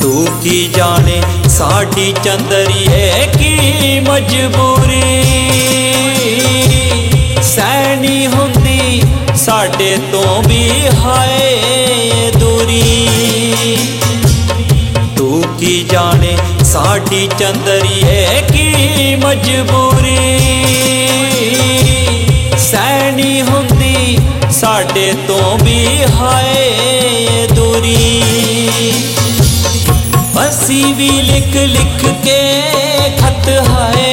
तू की जाने साडी चंदरिए की मजबूरी। सैनी हुंदी साडे तो भी हाय दूरी। तू की जाने साडी चंदरिए की मजबूरी। सैनी हुंदी साडे तो भी हाय दूरी। असी भी लिख लिख के खत हाय,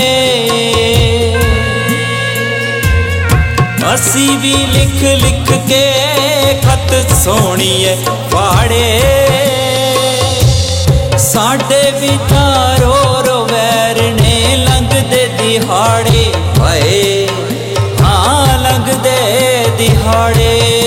असी भी लिख लिख के खत सोहणीए पाड़े। साडे भी तारो रो वैर ने लंघदे दिहाड़े हाय, हाँ लंघदे दिहाड़े।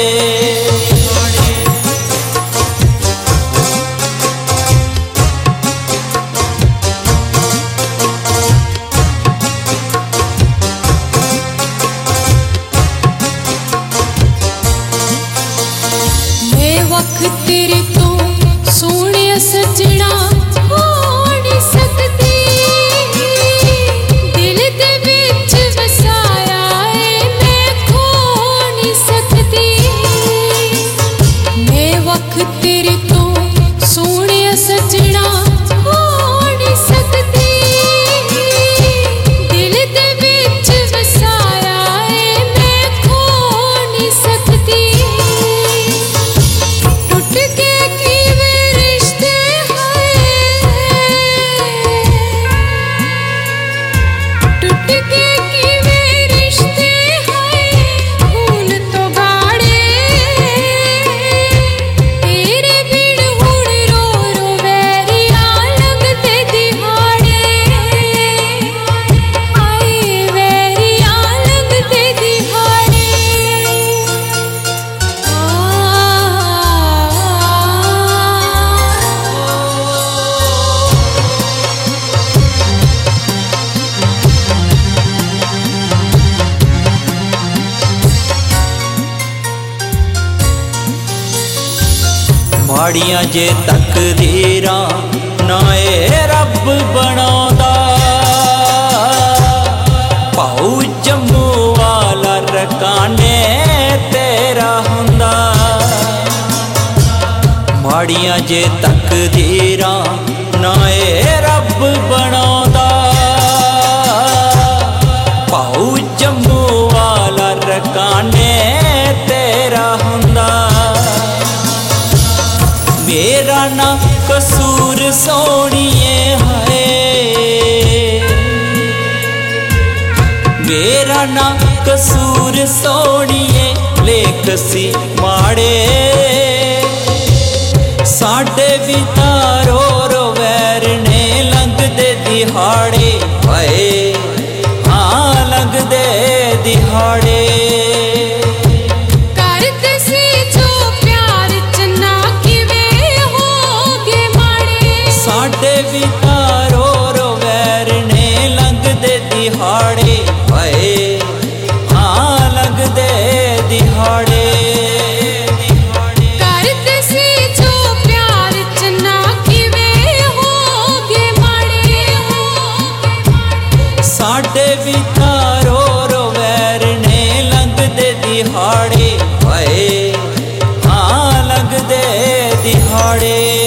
तेरे तो सोने सजना हो नहीं सकती। दिल दे विच वसाया है मैं खो नहीं सकती। मैं वक्त तेरे तो सोने सजना हो नहीं सकती। दिल दे विच वसाया है मैं खो नहीं सकती। माड़ियां जे तकदीरां ना ए रब बनांदा। पाऊ जम्मू वाला रकाने तेरा हुंदा। माड़ियां जे तकदीरां ना ए रब बनांदा। पाऊ जम्मू वाला रकाने तेरा हुंदा। मेरा ना कसूर सोहणीए हाय, मेरा ना कसूर सोहणीए लेख सी माड़े। साडे भी तारो रो वैर ने लंघदे दिहाड़े हाय, हाँ लंघदे दिहाड़े। साडे भी तारो रो वैर ने लंघदे दिहाड़े हाय, हाँ लंघदे दिहाड़े। करते सी जो प्यार चन्ना किवें होगे माड़े। साडे भी तारो रो वैर ने लंघदे दिहाड़े हाय, हाँ लंघदे दिहाड़े।